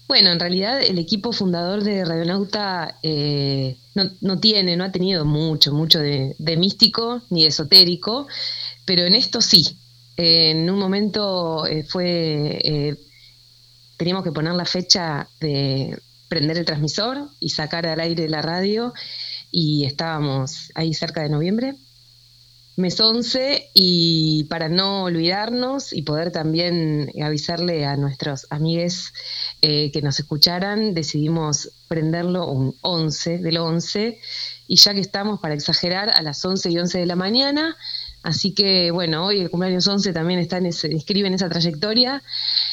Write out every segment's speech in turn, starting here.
Bueno, en realidad el equipo fundador de Radionauta no ha tenido mucho de místico ni de esotérico, pero en esto sí. En un momento teníamos que poner la fecha de prender el transmisor y sacar al aire la radio, y estábamos ahí cerca de noviembre, mes 11, y para no olvidarnos y poder también avisarle a nuestros amigues que nos escucharan, decidimos prenderlo un 11 del 11, y ya que estamos, para exagerar, a las 11:11 de la mañana. Así que bueno, hoy el cumpleaños 11 también inscribe en esa trayectoria.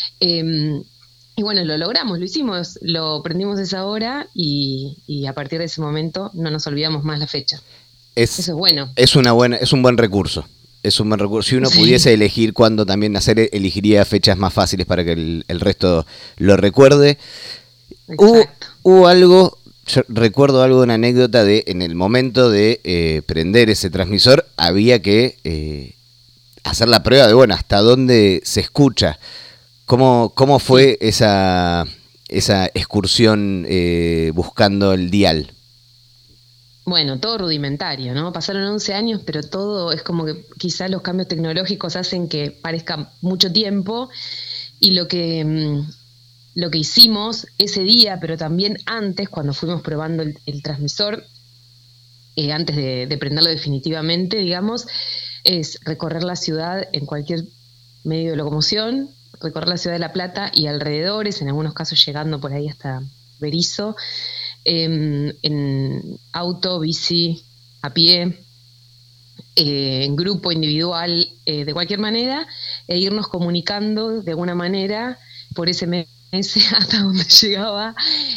Y bueno, lo logramos, lo hicimos, lo prendimos a esa hora, y a partir de ese momento no nos olvidamos más la fecha. Eso es bueno. Es un buen recurso. Es un buen recurso. Si uno pudiese elegir cuándo también nacer, elegiría fechas más fáciles para que el resto lo recuerde. Hubo algo, yo recuerdo algo, una anécdota de en el momento de prender ese transmisor, había que hacer la prueba de, bueno, hasta dónde se escucha. ¿Cómo fue esa excursión buscando el dial? Bueno, todo rudimentario, ¿no? Pasaron 11 años, pero todo es como que quizás los cambios tecnológicos hacen que parezca mucho tiempo, y lo que hicimos ese día, pero también antes, cuando fuimos probando el transmisor, antes de prenderlo definitivamente, digamos, es recorrer la ciudad en cualquier medio de locomoción, recorrer la ciudad de La Plata y alrededores, en algunos casos llegando por ahí hasta Berisso, en auto, bici, a pie, en grupo, individual, de cualquier manera, e irnos comunicando de alguna manera por SMS hasta donde llegaba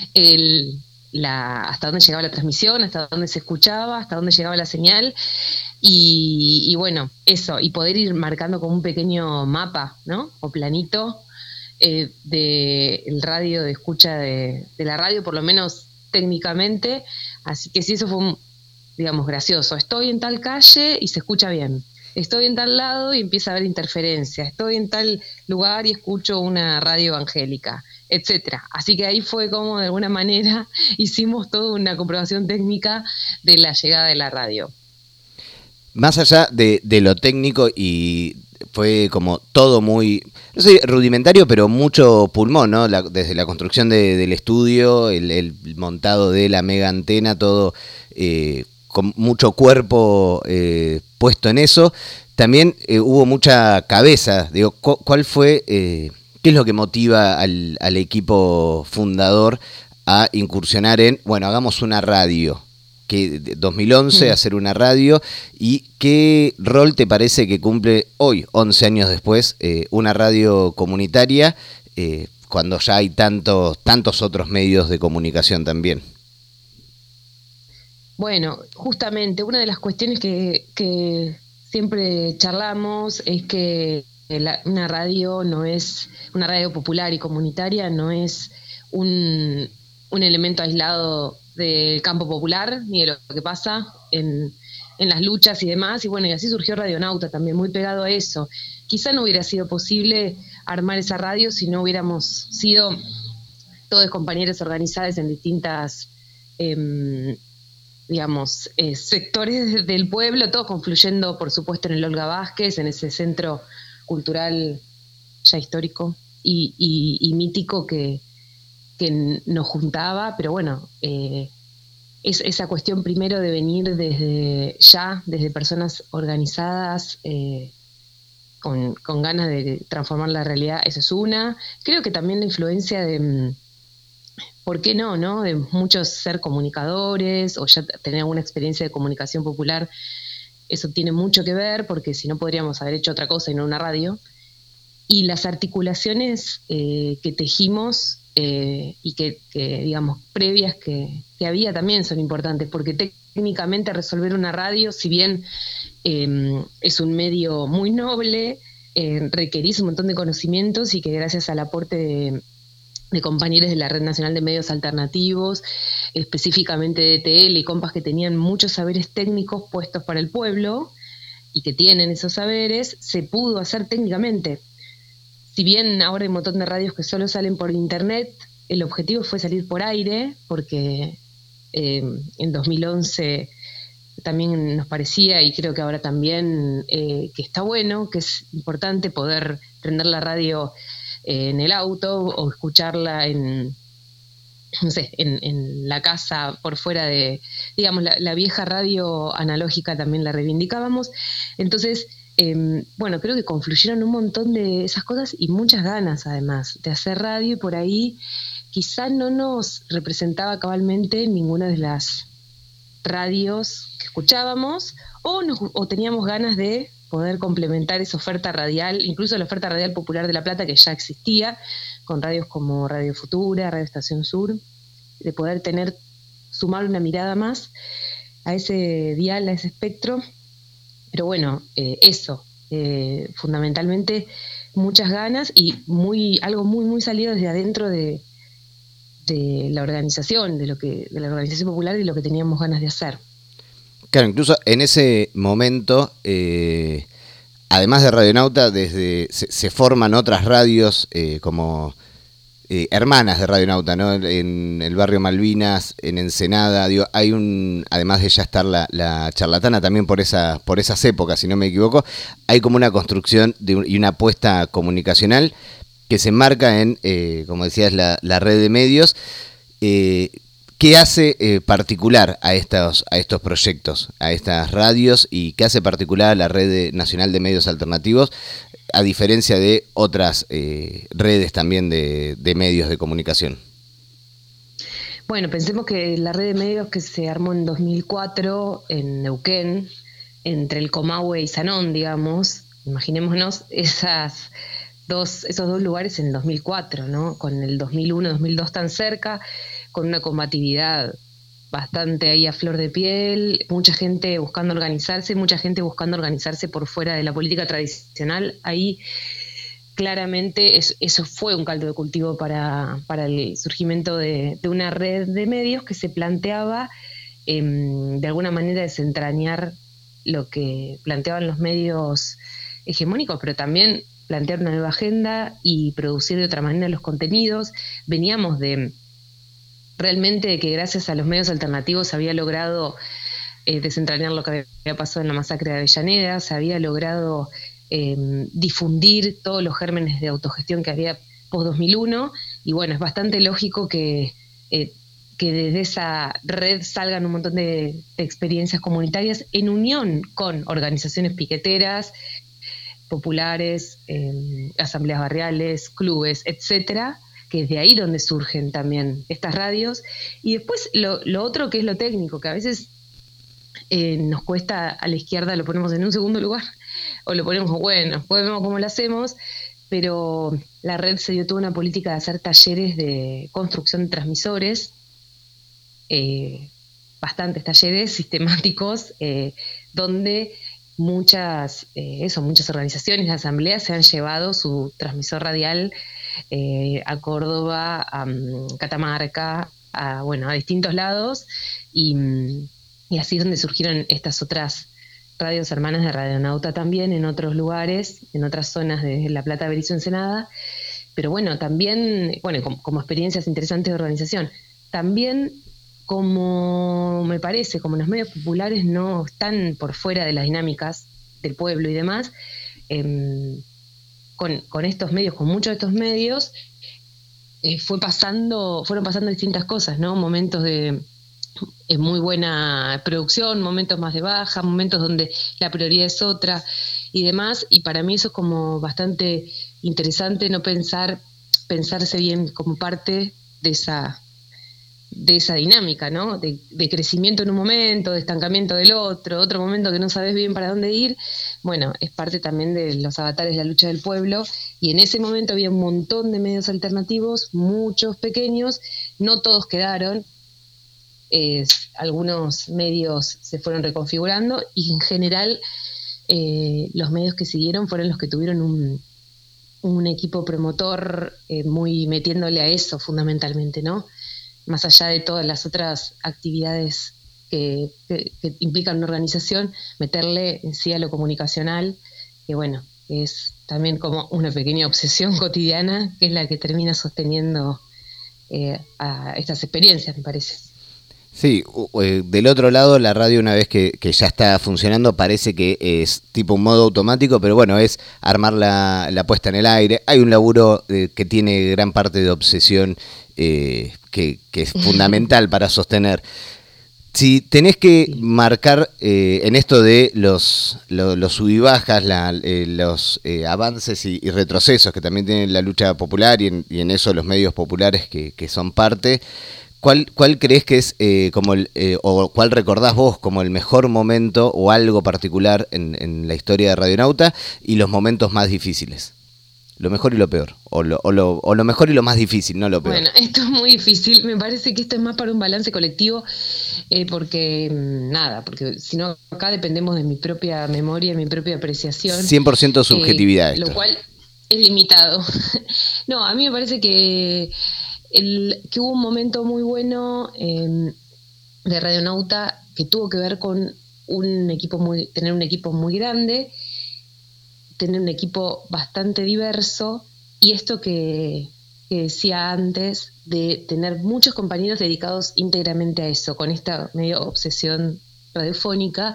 hasta dónde llegaba la transmisión, hasta dónde se escuchaba, hasta dónde llegaba la señal, y bueno, eso, y poder ir marcando como un pequeño mapa, ¿no? O planito del radio, de escucha de la radio, por lo menos técnicamente. Así que sí, eso fue, digamos, gracioso. Estoy en tal calle y se escucha bien. Estoy en tal lado y empieza a haber interferencia. Estoy en tal lugar y escucho una radio evangélica, etcétera. Así que ahí fue como, de alguna manera, hicimos toda una comprobación técnica de la llegada de la radio. Más allá de lo técnico, y fue como todo muy, no sé, rudimentario, pero mucho pulmón, ¿no? Desde la construcción del estudio, el montado de la mega antena, todo con mucho cuerpo puesto en eso. También hubo mucha cabeza. Digo, ¿cuál fue, qué es lo que motiva al equipo fundador a incursionar en, bueno, hagamos una radio? Que 2011 hacer una radio, y qué rol te parece que cumple hoy, 11 años después, una radio comunitaria, cuando ya hay tantos otros medios de comunicación también? Bueno, justamente una de las cuestiones que siempre charlamos es que una radio popular y comunitaria no es un elemento aislado del campo popular, ni de lo que pasa en las luchas y demás, y bueno, y así surgió Radionauta también, muy pegado a eso. Quizá no hubiera sido posible armar esa radio si no hubiéramos sido todos compañeros organizados en distintas sectores del pueblo, todos confluyendo, por supuesto, en el Olga Vázquez, en ese centro cultural ya histórico y mítico que nos juntaba, pero bueno, es esa cuestión primero de venir desde personas organizadas, con ganas de transformar la realidad. Eso es una. Creo que también la influencia de, ¿por qué no? De muchos ser comunicadores o ya tener alguna experiencia de comunicación popular, eso tiene mucho que ver, porque si no podríamos haber hecho otra cosa y no una radio. Y las articulaciones que tejimos y que digamos, previas que había también son importantes, porque técnicamente resolver una radio, si bien es un medio muy noble, requerís un montón de conocimientos, y que gracias al aporte de compañeros de la Red Nacional de Medios Alternativos, específicamente de ETL y compas que tenían muchos saberes técnicos puestos para el pueblo y que tienen esos saberes, se pudo hacer técnicamente. Si bien ahora hay un montón de radios que solo salen por internet, el objetivo fue salir por aire, porque en 2011 también nos parecía, y creo que ahora también, que está bueno, que es importante poder prender la radio en el auto o escucharla en, no sé, en la casa por fuera de, digamos, la vieja radio analógica también la reivindicábamos. Entonces, bueno, creo que confluyeron un montón de esas cosas y muchas ganas además de hacer radio, y por ahí quizá no nos representaba cabalmente ninguna de las radios que escuchábamos, o teníamos ganas de poder complementar esa oferta radial, incluso la oferta radial popular de La Plata, que ya existía, con radios como Radio Futura, Radio Estación Sur, de poder sumar una mirada más a ese dial, a ese espectro. Pero bueno, eso, fundamentalmente muchas ganas y algo muy salido desde adentro de la organización, de la organización popular, y lo que teníamos ganas de hacer. Claro, incluso en ese momento, además de Radionauta, se forman otras radios como hermanas de Radionauta, ¿no? En el barrio Malvinas, en Ensenada, digo, hay además de ya estar la charlatana también por esas épocas, si no me equivoco, hay como una construcción y una apuesta comunicacional que se enmarca en, como decías, la red de medios. ¿Qué hace particular a estos proyectos, a estas radios, y qué hace particular a la Red Nacional de Medios Alternativos, a diferencia de otras redes también de medios de comunicación? Bueno, pensemos que la red de medios que se armó en 2004 en Neuquén, entre el Comahue y Sanón, digamos, imaginémonos esos dos lugares en 2004, ¿no? Con el 2001, 2002 tan cerca, con una combatividad bastante ahí a flor de piel, mucha gente buscando organizarse por fuera de la política tradicional. Ahí claramente eso fue un caldo de cultivo para el surgimiento de una red de medios que se planteaba de alguna manera desentrañar lo que planteaban los medios hegemónicos, pero también plantear una nueva agenda y producir de otra manera los contenidos. Veníamos realmente de que gracias a los medios alternativos se había logrado desentrañar lo que había pasado en la masacre de Avellaneda, se había logrado difundir todos los gérmenes de autogestión que había post-2001, y bueno, es bastante lógico que desde esa red salgan un montón de experiencias comunitarias en unión con organizaciones piqueteras, populares, asambleas barriales, clubes, etcétera, que es de ahí donde surgen también estas radios. Y después lo otro, que es lo técnico, que a veces nos cuesta, a la izquierda lo ponemos en un segundo lugar, o lo ponemos, bueno, después vemos cómo lo hacemos, pero la red se dio toda una política de hacer talleres de construcción de transmisores, bastantes talleres sistemáticos, donde muchas organizaciones, asambleas se han llevado su transmisor radial a Córdoba, a Catamarca, a distintos lados, y así es donde surgieron estas otras radios hermanas de Radionauta también en otros lugares, en otras zonas de La Plata, Berizo, Ensenada, pero bueno, también, como experiencias interesantes de organización. También, como me parece, como los medios populares no están por fuera de las dinámicas del pueblo y demás, con estos medios, con muchos de estos medios, fueron pasando distintas cosas, ¿no? Momentos de muy buena producción, momentos más de baja, momentos donde la prioridad es otra y demás, y para mí eso es como bastante interesante, no pensarse bien como parte de esa dinámica, ¿no? De crecimiento en un momento, de estancamiento del otro momento que no sabes bien para dónde ir. Bueno, es parte también de los avatares de la lucha del pueblo, y en ese momento había un montón de medios alternativos, muchos pequeños, no todos quedaron, algunos medios se fueron reconfigurando, y en general los medios que siguieron fueron los que tuvieron un equipo promotor muy metiéndole a eso fundamentalmente, ¿no? Más allá de todas las otras actividades que implican una organización, meterle en sí a lo comunicacional, que bueno, es también como una pequeña obsesión cotidiana, que es la que termina sosteniendo a estas experiencias, me parece. Sí, del otro lado la radio una vez que ya está funcionando parece que es tipo un modo automático, pero bueno, es armar la puesta en el aire. Hay un laburo que tiene gran parte de obsesión que es fundamental para sostener. Si tenés que marcar en esto de los sub y bajas, los avances y retrocesos que también tiene la lucha popular y en eso los medios populares que son parte, ¿cuál crees que es o cuál recordás vos como el mejor momento o algo particular en la historia de Radionauta y los momentos más difíciles? Lo mejor y lo peor, o lo mejor y lo más difícil, no lo peor. Bueno, esto es muy difícil, me parece que esto es más para un balance colectivo, porque si no, acá dependemos de mi propia memoria, mi propia apreciación. 100% subjetividad esto. Lo cual es limitado. No, a mí me parece que hubo un momento muy bueno de Radionauta que tuvo que ver con tener un equipo muy grande, tener un equipo bastante diverso, y esto que decía antes, de tener muchos compañeros dedicados íntegramente a eso, con esta medio obsesión radiofónica.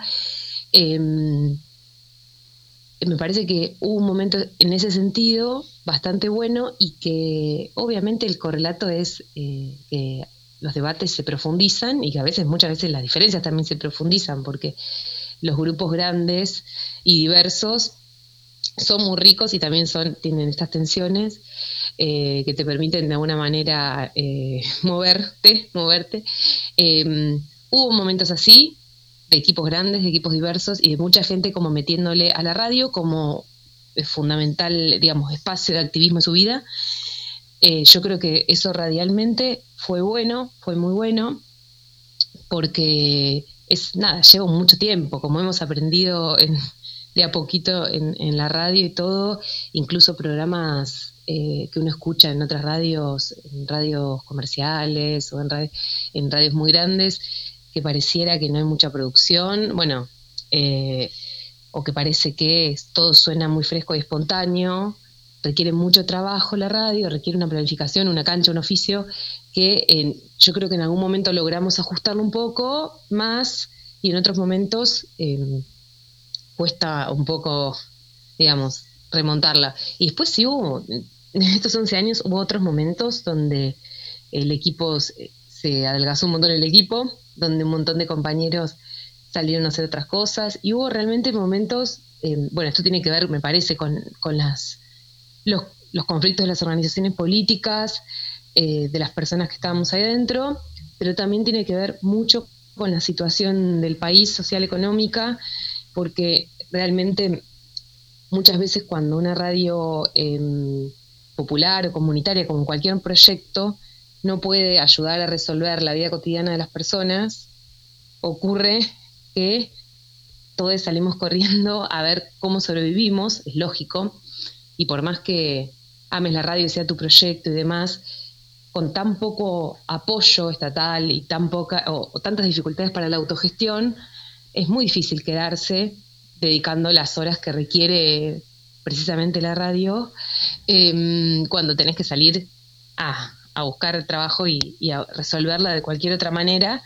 Me parece que hubo un momento en ese sentido bastante bueno, y que obviamente el correlato es que los debates se profundizan y que muchas veces las diferencias también se profundizan, porque los grupos grandes y diversos son muy ricos y también tienen estas tensiones que te permiten de alguna manera moverte. Hubo momentos así, de equipos grandes, de equipos diversos y de mucha gente como metiéndole a la radio como fundamental, digamos, espacio de activismo en su vida. Yo creo que eso radialmente fue muy bueno, porque lleva mucho tiempo, como hemos aprendido de a poquito en la radio y todo, incluso programas que uno escucha en otras radios, en radios comerciales o en radios muy grandes, que pareciera que no hay mucha producción, o que parece que todo suena muy fresco y espontáneo. Requiere mucho trabajo la radio, requiere una planificación, una cancha, un oficio, que yo creo que en algún momento logramos ajustarlo un poco más, y en otros momentos cuesta un poco, digamos, remontarla. Y después sí en estos 11 años hubo otros momentos donde el equipo se adelgazó un montón, donde un montón de compañeros salieron a hacer otras cosas, y hubo realmente momentos, esto tiene que ver, me parece, con los conflictos de las organizaciones políticas, de las personas que estábamos ahí adentro, pero también tiene que ver mucho con la situación del país, social, económica, porque realmente muchas veces cuando una radio popular o comunitaria, como cualquier proyecto, no puede ayudar a resolver la vida cotidiana de las personas, ocurre que todos salimos corriendo a ver cómo sobrevivimos, es lógico, y por más que ames la radio y sea tu proyecto y demás, con tan poco apoyo estatal y tantas dificultades para la autogestión, es muy difícil quedarse dedicando las horas que requiere precisamente la radio, cuando tenés que salir a buscar trabajo y a resolverla de cualquier otra manera.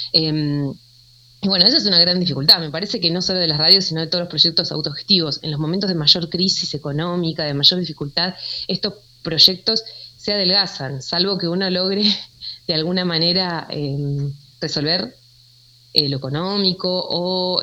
Y bueno, esa es una gran dificultad, me parece, que no solo de las radios, sino de todos los proyectos autogestivos. En los momentos de mayor crisis económica, de mayor dificultad, estos proyectos se adelgazan, salvo que uno logre de alguna manera resolver lo económico o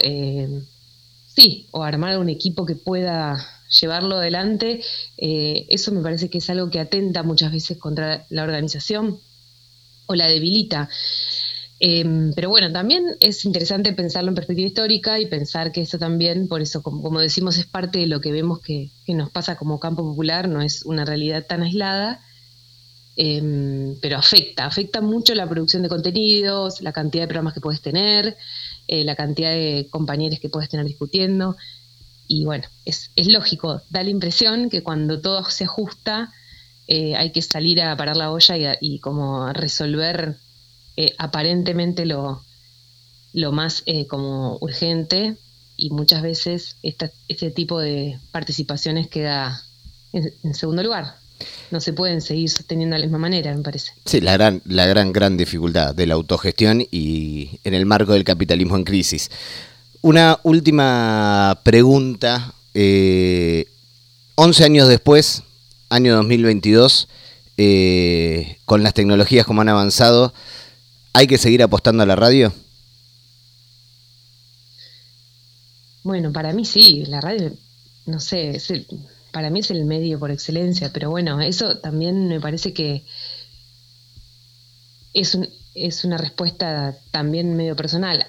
armar un equipo que pueda llevarlo adelante. Eso me parece que es algo que atenta muchas veces contra la organización o la debilita. Pero bueno, también es interesante pensarlo en perspectiva histórica y pensar que eso también, por eso, como decimos, es parte de lo que vemos que nos pasa como campo popular, no es una realidad tan aislada, pero afecta mucho la producción de contenidos, la cantidad de programas que puedes tener, la cantidad de compañeros que puedes tener discutiendo. Y bueno, es lógico, da la impresión que cuando todo se ajusta, hay que salir a parar la olla y como a resolver aparentemente lo más como urgente, y muchas veces este tipo de participaciones queda en segundo lugar. no se pueden seguir sosteniendo de la misma manera, me parece. Sí, la gran dificultad de la autogestión y en el marco del capitalismo en crisis. Una última pregunta. 11 años después, año 2022, con las tecnologías como han avanzado, ¿hay que seguir apostando a la radio? Bueno, para mí sí, la radio, no sé, para mí es el medio por excelencia, pero bueno, eso también me parece que es una respuesta también medio personal.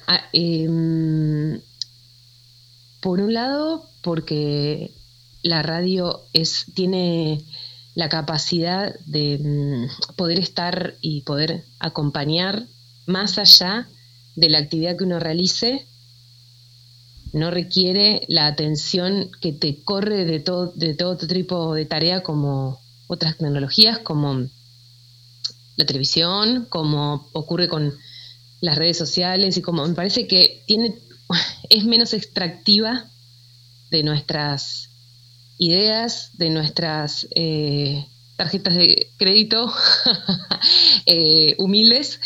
Por un lado, porque la radio tiene la capacidad de poder estar y poder acompañar más allá de la actividad que uno realice. No requiere la atención que te corre de todo otro tipo de tarea, como otras tecnologías, como la televisión, como ocurre con las redes sociales, y como me parece que es menos extractiva de nuestras ideas, de nuestras tarjetas de crédito humildes,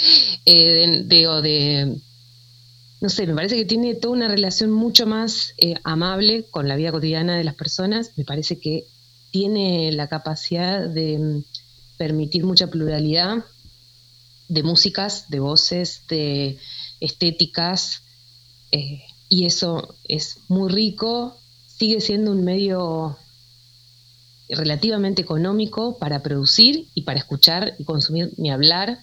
no sé, me parece que tiene toda una relación mucho más amable con la vida cotidiana de las personas. Me parece que tiene la capacidad de permitir mucha pluralidad de músicas, de voces, de estéticas, y eso es muy rico. Sigue siendo un medio relativamente económico para producir y para escuchar y consumir, ni hablar.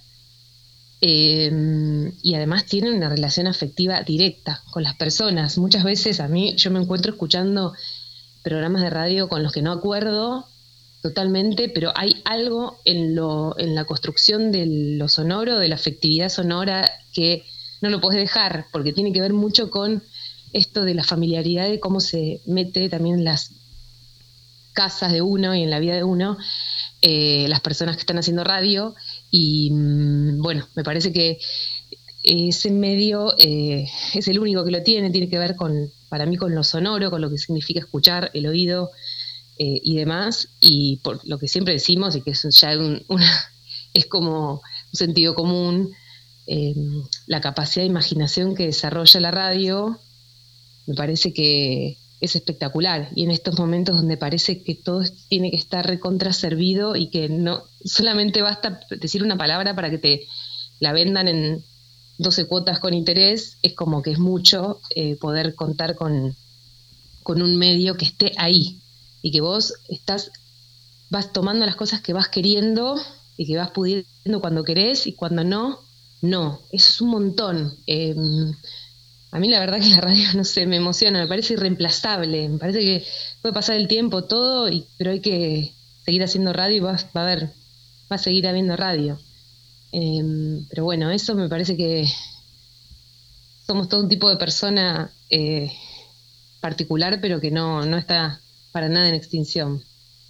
Y además tiene una relación afectiva directa con las personas. Muchas veces yo me encuentro escuchando programas de radio con los que no acuerdo totalmente, pero hay algo en la construcción de lo sonoro, de la afectividad sonora, que no lo puedes dejar, porque tiene que ver mucho con esto de la familiaridad, de cómo se mete también en las casas de uno y en la vida de uno, las personas que están haciendo radio. Y bueno, me parece que ese medio es el único que lo tiene que ver para mí con lo sonoro, con lo que significa escuchar, el oído y demás, y por lo que siempre decimos, y que es ya es como un sentido común, la capacidad de imaginación que desarrolla la radio, me parece que es espectacular, y en estos momentos donde parece que todo tiene que estar recontra servido y que no solamente basta decir una palabra para que te la vendan en 12 cuotas con interés, es como que es mucho poder contar con un medio que esté ahí y que vos vas tomando las cosas que vas queriendo y que vas pudiendo cuando querés, y cuando no, eso es un montón. A mí la verdad que la radio, no sé, me emociona, me parece irreemplazable, me parece que puede pasar el tiempo, todo, pero hay que seguir haciendo radio y va a seguir habiendo radio. Pero bueno, eso me parece que somos todo un tipo de persona particular, pero que no está para nada en extinción.